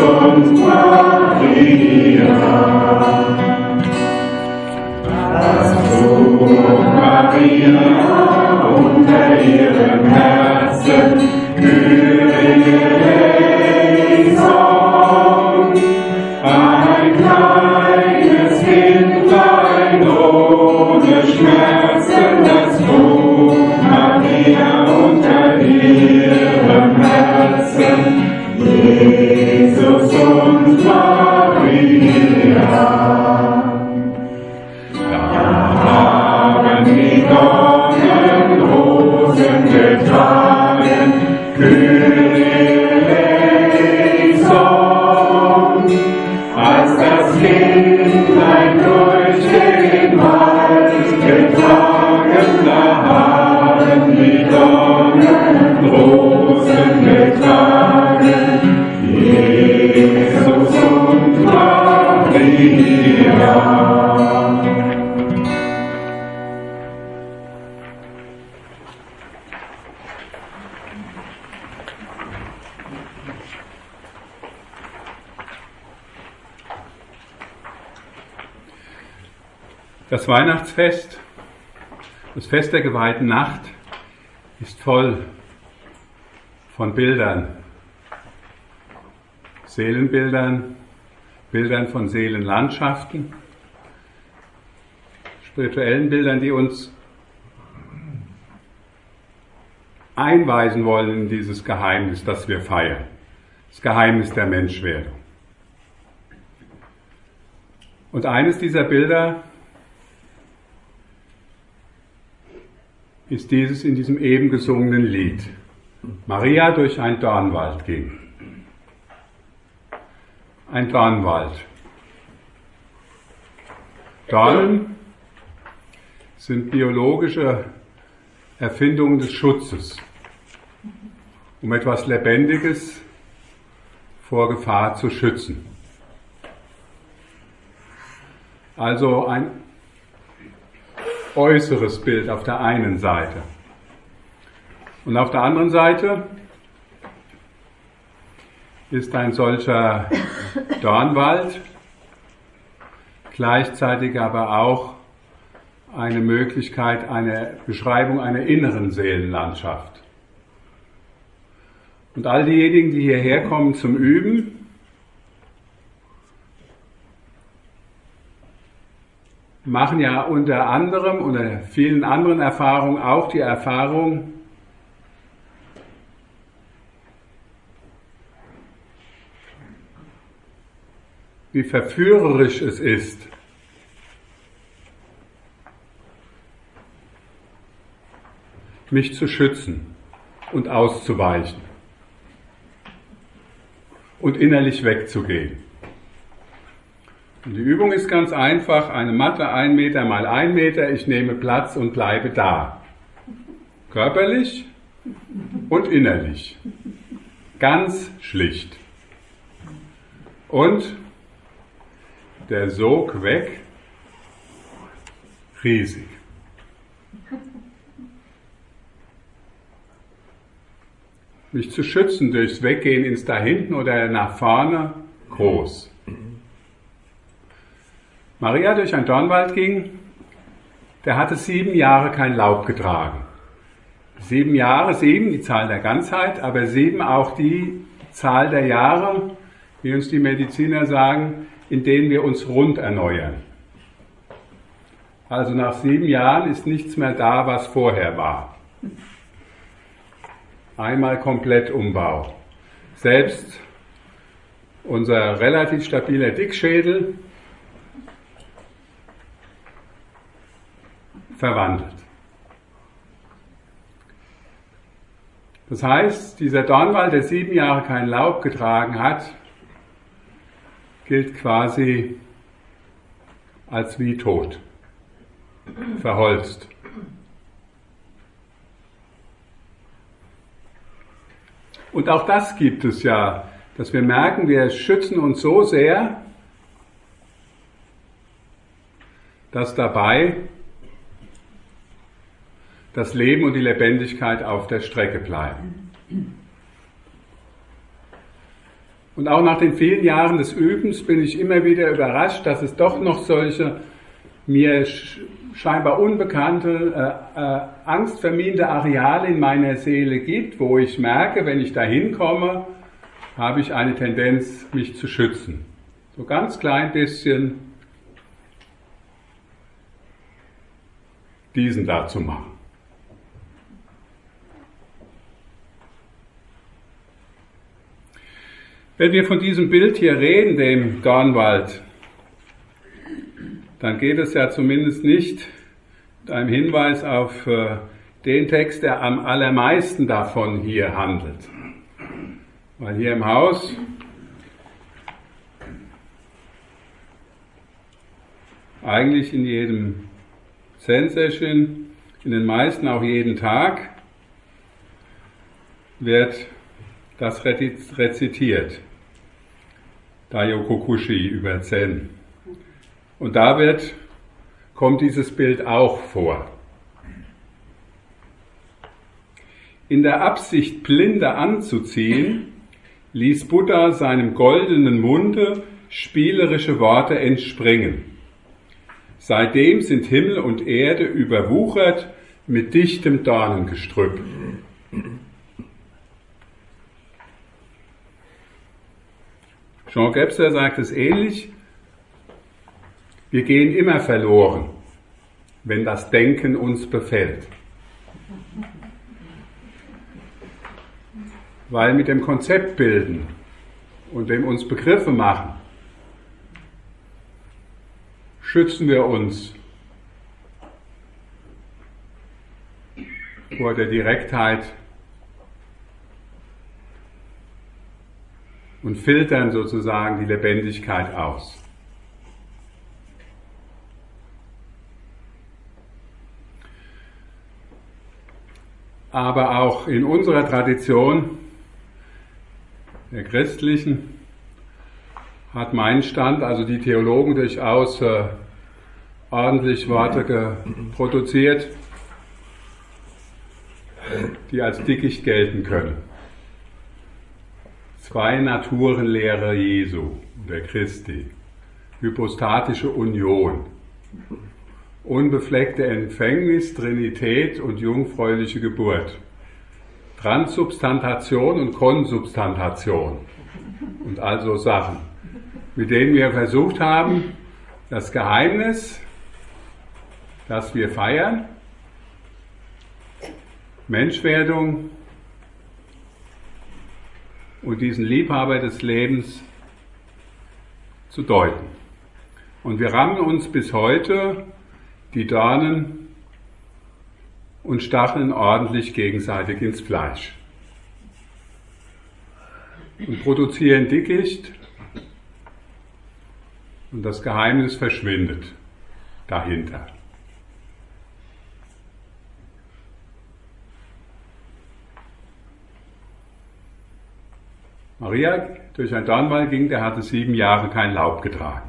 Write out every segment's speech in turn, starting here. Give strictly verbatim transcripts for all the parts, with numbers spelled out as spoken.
und Maria. Hast du, Maria, unter ihrem Herzen könige Lesung, ein kleines Kindlein ohne Schmerzen, das trug Maria unter ihrem Herzen, Jesus und Maria. Da haben die Dornen Rosen getragen, könige Lesung, als das Kindlein durch den Wald getragen, da haben die Dornen Rosen getragen, Jesus und Maria. Das Weihnachtsfest, das Fest der geweihten Nacht, ist voll von Bildern, Seelenbildern, Bildern von Seelenlandschaften, spirituellen Bildern, die uns einweisen wollen in dieses Geheimnis, das wir feiern, das Geheimnis der Menschwerdung. Und eines dieser Bilder ist dieses in diesem eben gesungenen Lied. Maria durch einen Dornwald ging. Ein Dornwald. Dornen sind biologische Erfindungen des Schutzes, um etwas Lebendiges vor Gefahr zu schützen. Also ein äußeres Bild auf der einen Seite. Und auf der anderen Seite ist ein solcher Dornwald gleichzeitig aber auch eine Möglichkeit, eine Beschreibung einer inneren Seelenlandschaft. Und all diejenigen, die hierher kommen zum Üben, machen ja unter anderem, unter vielen anderen Erfahrungen auch die Erfahrung, wie verführerisch es ist, mich zu schützen und auszuweichen und innerlich wegzugehen. Und die Übung ist ganz einfach, eine Matte ein Meter mal ein Meter, ich nehme Platz und bleibe da. Körperlich und innerlich. Ganz schlicht. Und der Sog weg, riesig. Mich zu schützen durchs Weggehen ins Dahinten oder nach vorne, groß. Maria durch einen Dornwald ging, der hatte sieben Jahre kein Laub getragen. Sieben Jahre, sieben, die Zahl der Ganzheit, aber sieben auch die Zahl der Jahre, wie uns die Mediziner sagen, in denen wir uns rund erneuern. Also nach sieben Jahren ist nichts mehr da, was vorher war. Einmal komplett Umbau. Selbst unser relativ stabiler Dickschädel verwandelt. Das heißt, dieser Dornwald, der sieben Jahre kein Laub getragen hat, gilt quasi als wie tot, verholzt. Und auch das gibt es ja, dass wir merken, wir schützen uns so sehr, dass dabei das Leben und die Lebendigkeit auf der Strecke bleiben. Und auch nach den vielen Jahren des Übens bin ich immer wieder überrascht, dass es doch noch solche mir scheinbar unbekannte, äh, äh, angstvermienende Areale in meiner Seele gibt, wo ich merke, wenn ich da hinkomme, habe ich eine Tendenz, mich zu schützen. So ganz klein bisschen diesen da zu machen. Wenn wir von diesem Bild hier reden, dem Dornwald, dann geht es ja zumindest nicht mit einem Hinweis auf äh, den Text, der am allermeisten davon hier handelt. Weil hier im Haus eigentlich in jedem Zen-Session, in den meisten auch jeden Tag, wird das rezitiert. Daiokukushi über Zen. Und da wird, kommt dieses Bild auch vor. In der Absicht, Blinde anzuziehen, ließ Buddha seinem goldenen Munde spielerische Worte entspringen. Seitdem sind Himmel und Erde überwuchert mit dichtem Dornengestrüpp. Jean Gebser sagt es ähnlich. Wir gehen immer verloren, wenn das Denken uns befällt. Weil mit dem Konzept bilden und dem uns Begriffe machen, schützen wir uns vor der Direktheit und filtern sozusagen die Lebendigkeit aus. Aber auch in unserer Tradition, der christlichen, hat mein Stand, also die Theologen, durchaus äh, ordentlich Worte produziert, die als Dickicht gelten können. Zwei Naturenlehre Jesu, der Christi, hypostatische Union, unbefleckte Empfängnis, Trinität und jungfräuliche Geburt, Transsubstantation und Konsubstantation und all so Sachen, mit denen wir versucht haben, das Geheimnis, das wir feiern, Menschwerdung und diesen Liebhaber des Lebens zu deuten. Und wir rammen uns bis heute die Dornen und Stacheln ordentlich gegenseitig ins Fleisch und produzieren Dickicht und das Geheimnis verschwindet dahinter. Maria durch einen Dornwald ging, der hatte sieben Jahre kein Laub getragen.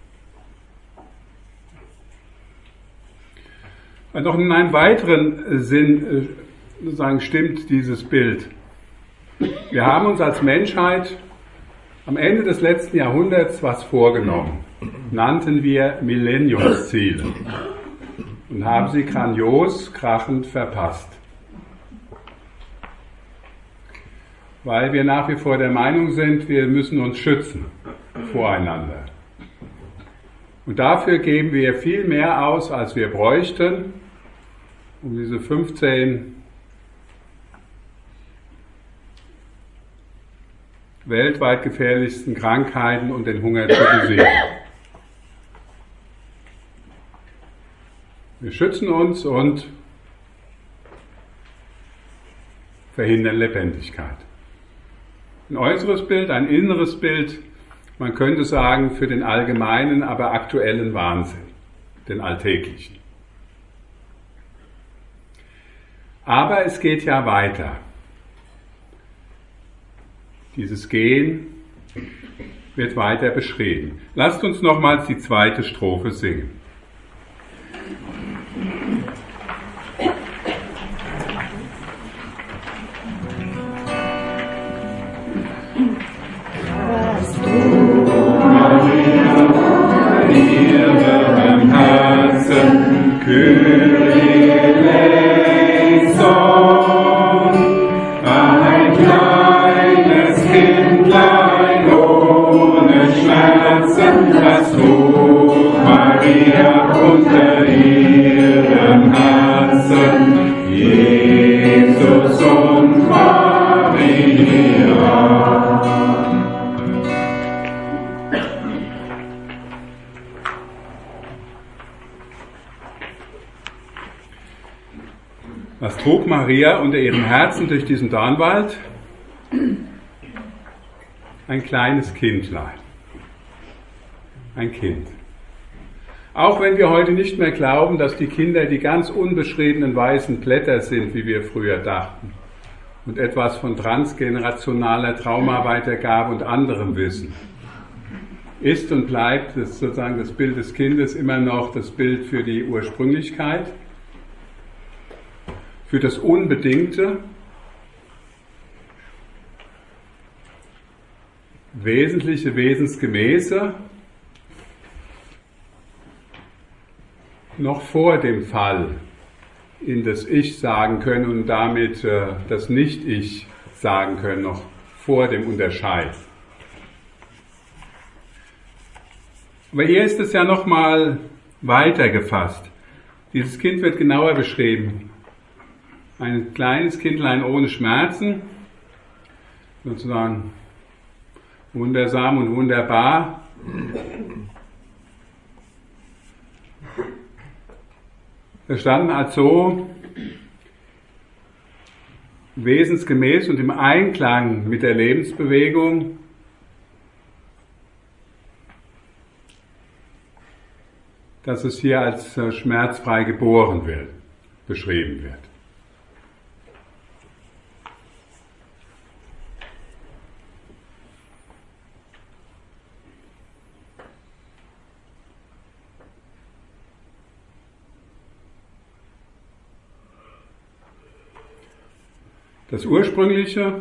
Und noch in einem weiteren Sinn sozusagen stimmt dieses Bild. Wir haben uns als Menschheit am Ende des letzten Jahrhunderts was vorgenommen, nannten wir Millenniumsziele und haben sie grandios, krachend verpasst. Weil wir nach wie vor der Meinung sind, wir müssen uns schützen voreinander. Und dafür geben wir viel mehr aus, als wir bräuchten, um diese fünfzehn weltweit gefährlichsten Krankheiten und den Hunger zu besiegen. Wir schützen uns und verhindern Lebendigkeit. Ein äußeres Bild, ein inneres Bild, man könnte sagen, für den allgemeinen, aber aktuellen Wahnsinn, den alltäglichen. Aber es geht ja weiter. Dieses Gehen wird weiter beschrieben. Lasst uns nochmals die zweite Strophe singen. Herzen das Tuch, Maria unter ihrem Herzen, Jesus und Maria. Was trug Maria unter ihrem Herzen durch diesen Dornwald? Ein kleines Kindlein. Ein Kind. Auch wenn wir heute nicht mehr glauben, dass die Kinder die ganz unbeschriebenen weißen Blätter sind, wie wir früher dachten, und etwas von transgenerationaler Traumaweitergabe und anderem Wissen, ist und bleibt das sozusagen das Bild des Kindes immer noch das Bild für die Ursprünglichkeit, für das Unbedingte, wesentliche, wesensgemäße, noch vor dem Fall in das Ich sagen können und damit äh, das Nicht-Ich sagen können, noch vor dem Unterscheid. Aber hier ist es ja nochmal weiter gefasst. Dieses Kind wird genauer beschrieben. Ein kleines Kindlein ohne Schmerzen, sozusagen wundersam und wunderbar. Verstanden als so wesensgemäß und im Einklang mit der Lebensbewegung, dass es hier als schmerzfrei geboren wird, beschrieben wird. Das Ursprüngliche,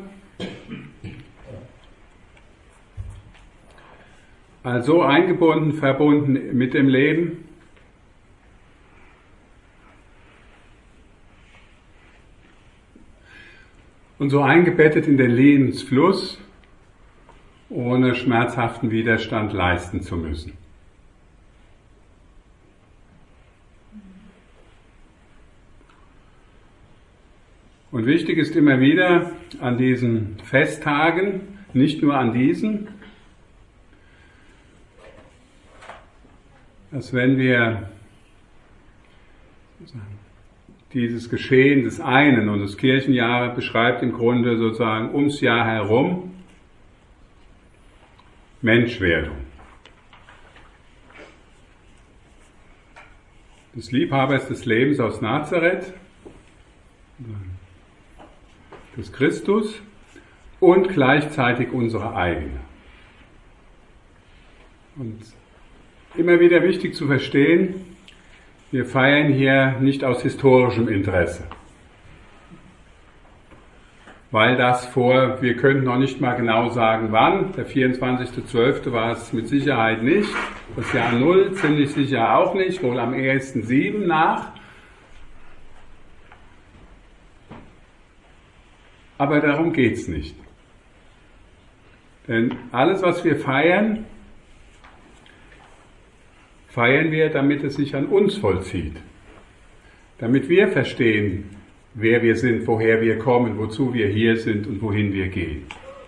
also eingebunden, verbunden mit dem Leben, und so eingebettet in den Lebensfluss, ohne schmerzhaften Widerstand leisten zu müssen. Und wichtig ist immer wieder an diesen Festtagen, nicht nur an diesen, dass wenn wir dieses Geschehen des einen, und das Kirchenjahr beschreibt im Grunde sozusagen ums Jahr herum Menschwerdung. Des Liebhabers des Lebens aus Nazareth, des Christus und gleichzeitig unsere eigene. Und immer wieder wichtig zu verstehen, wir feiern hier nicht aus historischem Interesse. Weil das vor, wir können noch nicht mal genau sagen wann, der vierundzwanzigster zwölfte war es mit Sicherheit nicht, das Jahr Null ziemlich sicher auch nicht, wohl am ehesten sieben nach. Aber darum geht es nicht. Denn alles, was wir feiern, feiern wir, damit es sich an uns vollzieht. Damit wir verstehen, wer wir sind, woher wir kommen, wozu wir hier sind und wohin wir gehen.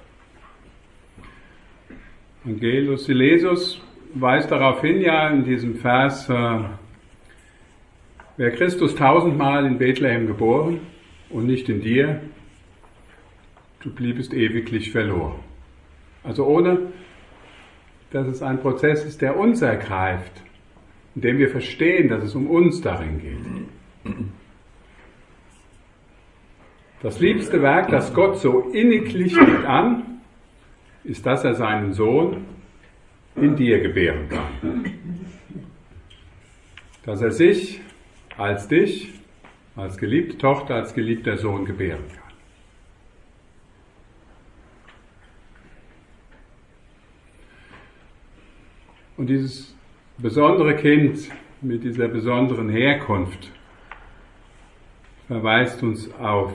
Angelus Silesius weist darauf hin, ja, in diesem Vers, äh, wer Christus tausendmal in Bethlehem geboren und nicht in dir, du bliebest ewiglich verloren. Also ohne, dass es ein Prozess ist, der uns ergreift, in dem wir verstehen, dass es um uns darin geht. Das liebste Werk, das Gott so inniglich liebt an, ist, dass er seinen Sohn in dir gebären kann. Dass er sich als dich, als geliebte Tochter, als geliebter Sohn gebären kann. Und dieses besondere Kind mit dieser besonderen Herkunft verweist uns auf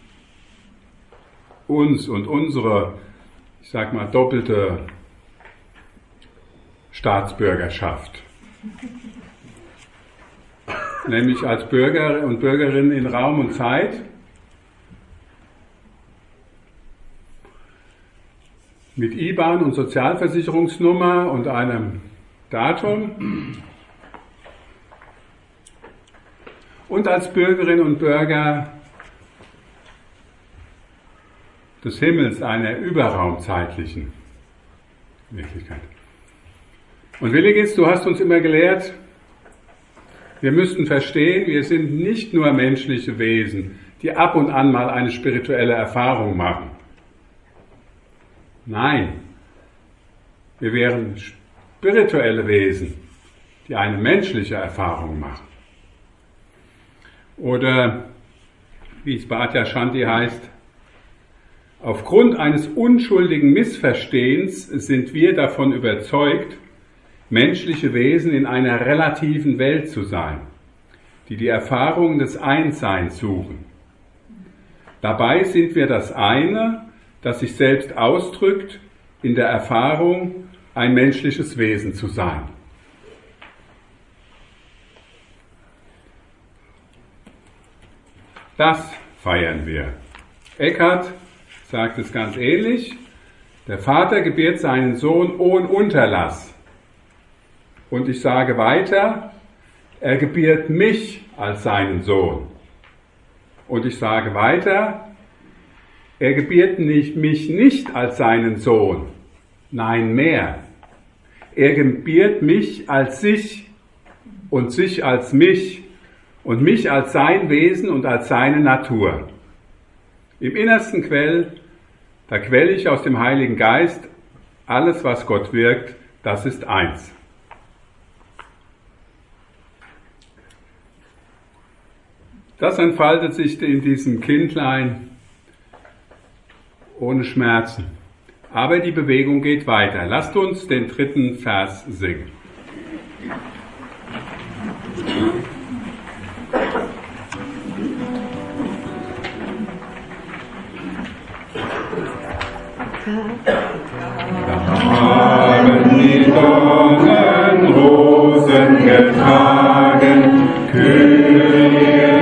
uns und unsere, ich sag mal, doppelte Staatsbürgerschaft. Nämlich als Bürger und Bürgerin in Raum und Zeit, mit I B A N und Sozialversicherungsnummer und einem Datum und als Bürgerinnen und Bürger des Himmels, einer überraumzeitlichen Wirklichkeit. Und Willigis, du hast uns immer gelehrt, wir müssten verstehen, wir sind nicht nur menschliche Wesen, die ab und an mal eine spirituelle Erfahrung machen. Nein, wir wären spirituelle Wesen, die eine menschliche Erfahrung machen. Oder, wie es bei Adyashanti heißt, aufgrund eines unschuldigen Missverstehens sind wir davon überzeugt, menschliche Wesen in einer relativen Welt zu sein, die die Erfahrung des Einsseins suchen. Dabei sind wir das eine, das sich selbst ausdrückt, in der Erfahrung, ein menschliches Wesen zu sein. Das feiern wir. Eckhart sagt es ganz ähnlich. Der Vater gebiert seinen Sohn ohne Unterlass. Und ich sage weiter, er gebiert mich als seinen Sohn. Und ich sage weiter, er gebiert nicht, mich nicht als seinen Sohn, nein mehr. Er gebiert mich als sich und sich als mich und mich als sein Wesen und als seine Natur. Im innersten Quell, da quelle ich aus dem Heiligen Geist, alles, was Gott wirkt, das ist eins. Das entfaltet sich in diesem Kindlein ohne Schmerzen. Aber die Bewegung geht weiter. Lasst uns den dritten Vers singen. Da haben die Dornen Rosen getragen, Könige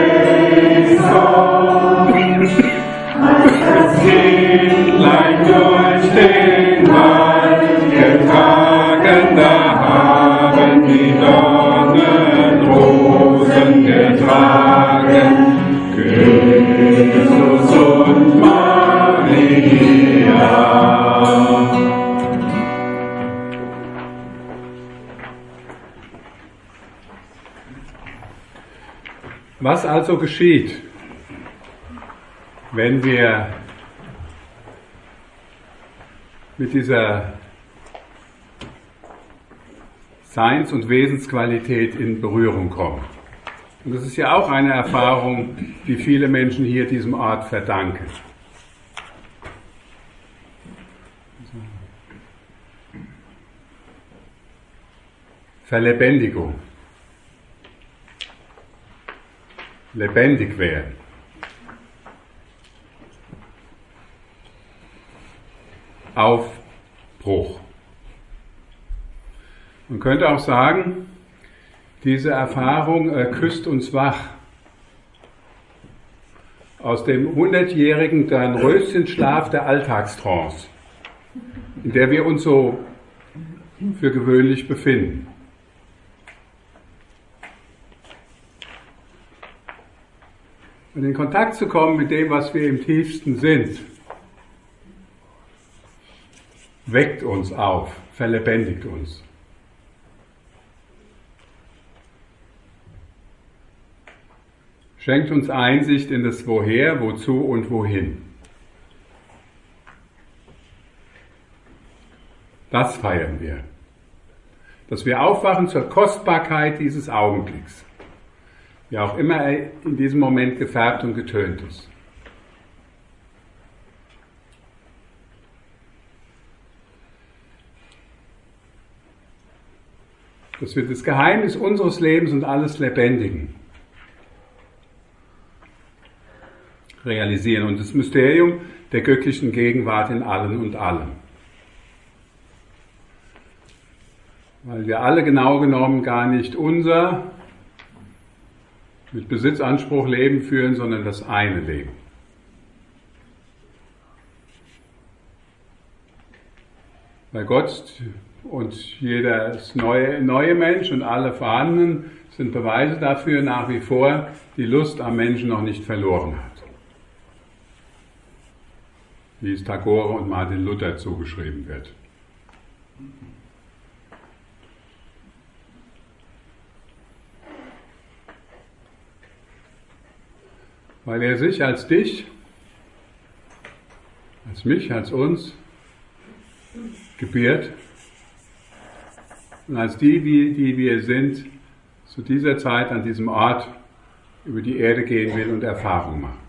als das Kindlein durch den Wald getragen, da haben die Dornen Rosen getragen, Jesus und Maria. Was also geschieht, wenn wir mit dieser Seins- und Wesensqualität in Berührung kommen? Und das ist ja auch eine Erfahrung, die viele Menschen hier diesem Ort verdanken. Verlebendigung. Lebendig werden. Aufbruch. Man könnte auch sagen, diese Erfahrung äh, küsst uns wach. Aus dem hundertjährigen Dornröschenschlaf der Alltagstrance, in der wir uns so für gewöhnlich befinden. Und in Kontakt zu kommen mit dem, was wir im tiefsten sind, weckt uns auf, verlebendigt uns. Schenkt uns Einsicht in das Woher, Wozu und Wohin. Das feiern wir. Dass wir aufwachen zur Kostbarkeit dieses Augenblicks. Wie auch immer er in diesem Moment gefärbt und getönt ist. Dass wir das Geheimnis unseres Lebens und alles Lebendigen realisieren und das Mysterium der göttlichen Gegenwart in allen und allem. weil wir alle genau genommen gar nicht unser mit Besitzanspruch Leben führen, sondern das eine Leben. Weil Gott und jeder neue, neue Mensch und alle vorhandenen sind Beweise dafür nach wie vor, die Lust am Menschen noch nicht verloren hat. Wie es Tagore und Martin Luther zugeschrieben wird. Weil er sich als dich, als mich, als uns gebiert und als die, die wir sind, zu dieser Zeit an diesem Ort über die Erde gehen will und Erfahrung machen.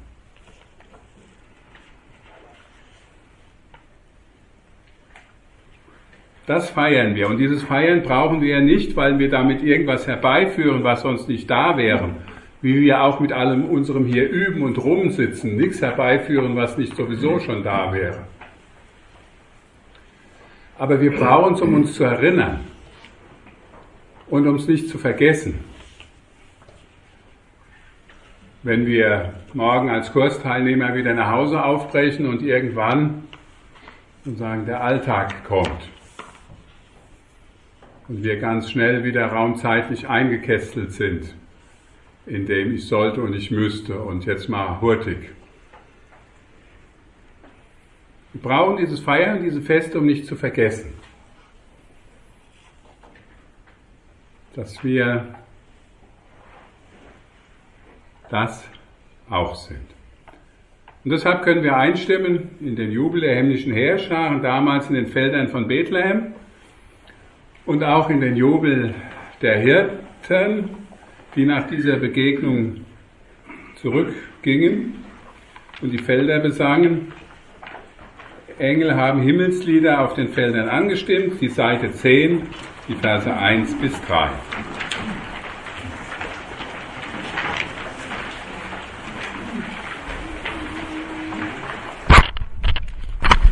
Das feiern wir. Und dieses Feiern brauchen wir ja nicht, weil wir damit irgendwas herbeiführen, was sonst nicht da wäre. Wie wir auch mit allem unserem hier üben und rumsitzen, nichts herbeiführen, was nicht sowieso schon da wäre. Aber wir brauchen es, um uns zu erinnern und um es nicht zu vergessen. Wenn wir morgen als Kursteilnehmer wieder nach Hause aufbrechen und irgendwann sozusagen der Alltag kommt und wir ganz schnell wieder raumzeitlich eingekästelt sind, in dem ich sollte und ich müsste und jetzt mal hurtig. Wir brauchen dieses Feiern, diese Feste, um nicht zu vergessen, dass wir das auch sind. Und deshalb können wir einstimmen in den Jubel der himmlischen Heerscharen, damals in den Feldern von Bethlehem und auch in den Jubel der Hirten, die nach dieser Begegnung zurückgingen und die Felder besangen. Engel haben Himmelslieder auf den Feldern angestimmt, die Seite zehn, die Verse eins bis drei.